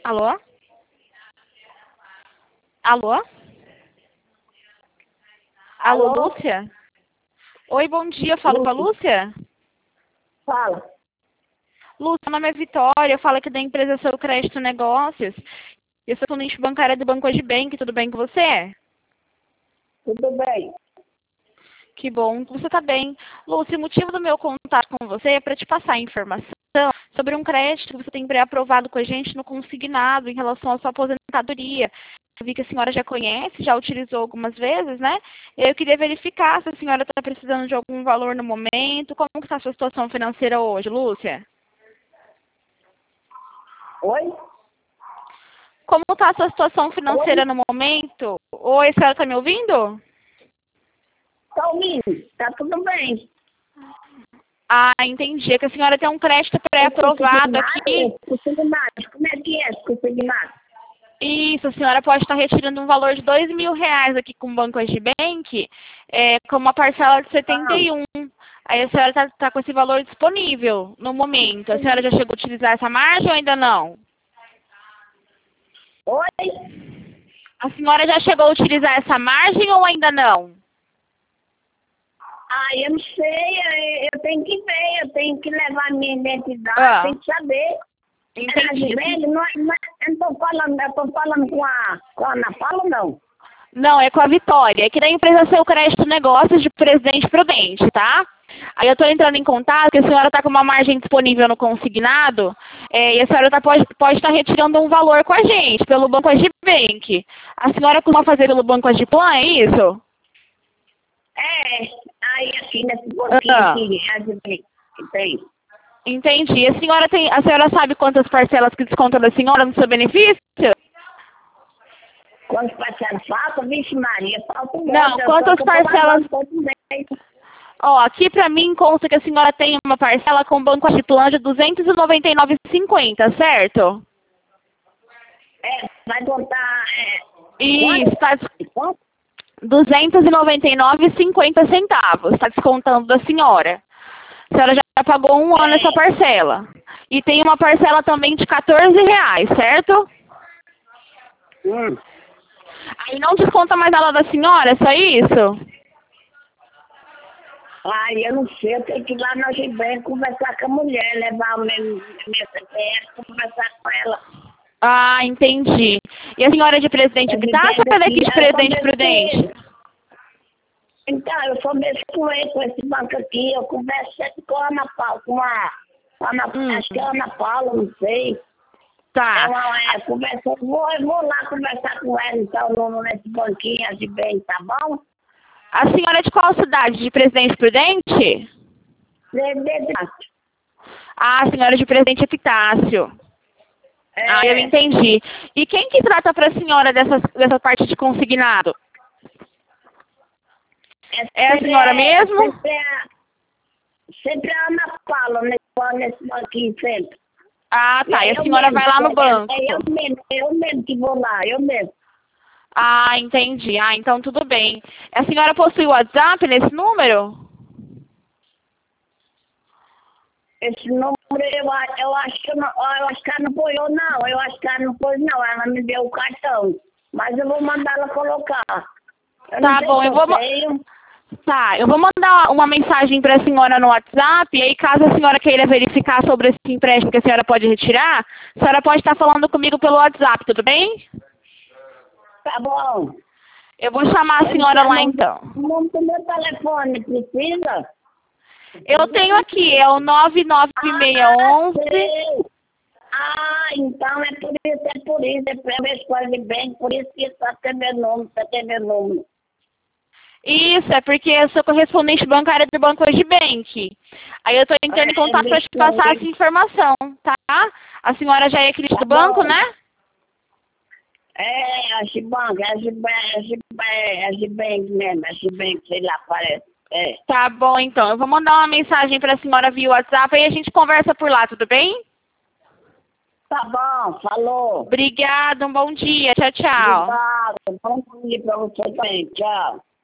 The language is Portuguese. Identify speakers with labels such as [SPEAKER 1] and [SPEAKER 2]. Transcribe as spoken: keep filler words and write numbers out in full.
[SPEAKER 1] Alô? Alô? Alô,
[SPEAKER 2] Alô?
[SPEAKER 1] Lúcia? Oi, bom dia. Eu falo com a Lúcia?
[SPEAKER 2] Fala.
[SPEAKER 1] Lúcia, meu nome é Vitória. Eu falo aqui da empresa Seu Crédito Negócios. Eu sou cliente bancária do Banco Agibank. Tudo bem com você?
[SPEAKER 2] Tudo bem?
[SPEAKER 1] Que bom que você está bem. Lúcia, o motivo do meu contato com você é para te passar a informação sobre um crédito que você tem pré-aprovado com a gente no consignado em relação à sua aposentadoria. Eu vi que a senhora já conhece, já utilizou algumas vezes, né? Eu queria verificar se a senhora está precisando de algum valor no momento. Como está a sua situação financeira hoje, Lúcia?
[SPEAKER 2] Oi?
[SPEAKER 1] Como está a sua situação financeira
[SPEAKER 2] Oi?
[SPEAKER 1] no momento? Oi, a senhora está me ouvindo?
[SPEAKER 2] Tá ouvindo? Tá tudo bem.
[SPEAKER 1] Ah, entendi. É que a senhora tem um crédito pré-aprovado aqui.
[SPEAKER 2] Consignado? Como é que é esse consignado?
[SPEAKER 1] Isso, a senhora pode estar retirando um valor de dois mil reais aqui com o Banco Agibank, é, com uma parcela de setenta
[SPEAKER 2] Ah,
[SPEAKER 1] e um. Aí a senhora está tá com esse valor disponível no momento. A senhora já chegou a utilizar essa margem ou ainda não?
[SPEAKER 2] oi?
[SPEAKER 1] A senhora já chegou a utilizar essa margem ou ainda não?
[SPEAKER 2] Ah, eu não sei, eu, eu tenho que ver, eu tenho que levar minha identidade,
[SPEAKER 1] Ah,
[SPEAKER 2] tenho que saber.
[SPEAKER 1] entendi.
[SPEAKER 2] Velho, não, não, eu não tô falando, eu tô falando com a, com a Ana Paula, não.
[SPEAKER 1] Não, é com a Vitória, aqui da empresa Seu Crédito Negócios de Presidente Prudente, tá? Aí eu estou entrando em contato que a senhora está com uma margem disponível no consignado, é, e a senhora tá, pode, pode estar retirando um valor com a gente, pelo Banco Agibank. A senhora costuma fazer pelo Banco Agiplan, é isso?
[SPEAKER 2] É, aí aqui nesse pouquinho
[SPEAKER 1] Ah,
[SPEAKER 2] aqui, a gente que tem.
[SPEAKER 1] entendi. A senhora, tem, a senhora sabe quantas parcelas que descontam da senhora no seu benefício?
[SPEAKER 2] Quando parcelas falta, vixe Maria, falta um monte.
[SPEAKER 1] Não,
[SPEAKER 2] Eu tô,
[SPEAKER 1] quantas
[SPEAKER 2] que eu tô
[SPEAKER 1] parcelas...
[SPEAKER 2] lavando todo mês.
[SPEAKER 1] Ó, aqui pra mim consta que a senhora tem uma parcela com o Banco Agiplan de duzentos e noventa e nove reais e cinquenta centavos, certo?
[SPEAKER 2] É, vai contar, é,
[SPEAKER 1] Isso, tá
[SPEAKER 2] quanto?
[SPEAKER 1] duzentos e noventa e nove reais e cinquenta centavos, está descontando da senhora. A senhora já pagou um ano essa
[SPEAKER 2] É,
[SPEAKER 1] parcela. E tem uma parcela também de quatorze reais, certo?
[SPEAKER 2] hum.
[SPEAKER 1] Aí não desconta mais nada da senhora, é só isso?
[SPEAKER 2] Ai, eu não sei, eu tenho que ir lá no Gibem conversar com a mulher, levar o meu, meu C P F, conversar com ela.
[SPEAKER 1] Ah, entendi. E a senhora é de Presidente
[SPEAKER 2] Eu
[SPEAKER 1] Epitácio ou é daqui
[SPEAKER 2] aqui,
[SPEAKER 1] de
[SPEAKER 2] eu
[SPEAKER 1] Presidente
[SPEAKER 2] converso com
[SPEAKER 1] Prudente?
[SPEAKER 2] ele. Então, eu converso com ele, com esse banco aqui, eu converso sempre com a Ana Paula, com a, Ana,
[SPEAKER 1] Hum,
[SPEAKER 2] acho que é a Ana Paula, não sei.
[SPEAKER 1] tá.
[SPEAKER 2] Ela é, conversa, eu vou, eu vou lá conversar com ela, então, no, nesse banquinho de bem, tá bom?
[SPEAKER 1] A senhora é de qual cidade? De Presidente Prudente?
[SPEAKER 2] Presidente.
[SPEAKER 1] Ah, a senhora é de Presidente Epitácio. Ah, eu
[SPEAKER 2] É,
[SPEAKER 1] entendi. E quem que trata para a senhora dessa, dessa parte de consignado?
[SPEAKER 2] é
[SPEAKER 1] É a
[SPEAKER 2] sempre,
[SPEAKER 1] senhora
[SPEAKER 2] é,
[SPEAKER 1] mesmo?
[SPEAKER 2] sempre, a, sempre a Ana Paula, nesse, nesse banquinho sempre.
[SPEAKER 1] Ah,
[SPEAKER 2] E
[SPEAKER 1] tá.
[SPEAKER 2] é
[SPEAKER 1] E a
[SPEAKER 2] eu
[SPEAKER 1] senhora
[SPEAKER 2] mesmo,
[SPEAKER 1] vai lá no
[SPEAKER 2] é,
[SPEAKER 1] banco?
[SPEAKER 2] é eu mesmo, é eu mesmo que vou lá, eu mesmo.
[SPEAKER 1] Ah, entendi. Ah, então tudo bem. A senhora possui o WhatsApp nesse número?
[SPEAKER 2] Esse número eu, a- eu acho que eu, não, ó, eu acho que ela não apoiou, não. Eu acho que ela não pôs, não. Ela me deu o cartão. Mas eu vou mandar ela colocar. Eu não
[SPEAKER 1] Tá
[SPEAKER 2] sei
[SPEAKER 1] bom,
[SPEAKER 2] se
[SPEAKER 1] eu
[SPEAKER 2] eu
[SPEAKER 1] vou... ma-
[SPEAKER 2] tenho.
[SPEAKER 1] Tá, eu vou mandar uma mensagem para a senhora no WhatsApp, e aí caso a senhora queira verificar sobre esse empréstimo que a senhora pode retirar, a senhora pode estar falando comigo pelo WhatsApp, tudo bem?
[SPEAKER 2] Tá bom.
[SPEAKER 1] Eu vou chamar a
[SPEAKER 2] Eu não
[SPEAKER 1] senhora
[SPEAKER 2] sei o
[SPEAKER 1] lá
[SPEAKER 2] nome,
[SPEAKER 1] então.
[SPEAKER 2] o nome do meu telefone. Precisa?
[SPEAKER 1] Eu tenho aqui, é o nove nove seis
[SPEAKER 2] Ah,
[SPEAKER 1] um um.
[SPEAKER 2] sei. Ah, então é por isso, é por isso. É pra escola de bem, por isso que só tem meu nome, só tem meu nome.
[SPEAKER 1] Isso, é porque eu sou correspondente bancária do Banco Agibank. Aí eu estou entrando em
[SPEAKER 2] É,
[SPEAKER 1] contato para te passar essa informação, tá? A senhora já é cliente
[SPEAKER 2] tá
[SPEAKER 1] do banco,
[SPEAKER 2] bom.
[SPEAKER 1] né?
[SPEAKER 2] É, a Gibank, a Gibank, a Gibank, a Gibank mesmo, a Gibank, sei lá, parece. É.
[SPEAKER 1] Tá bom, então. Eu vou mandar uma mensagem para a senhora via WhatsApp e a gente conversa por lá, tudo bem?
[SPEAKER 2] Tá bom, falou.
[SPEAKER 1] Obrigada, um bom dia. Tchau, tchau.
[SPEAKER 2] Obrigado. Bom dia pra você também. Tchau.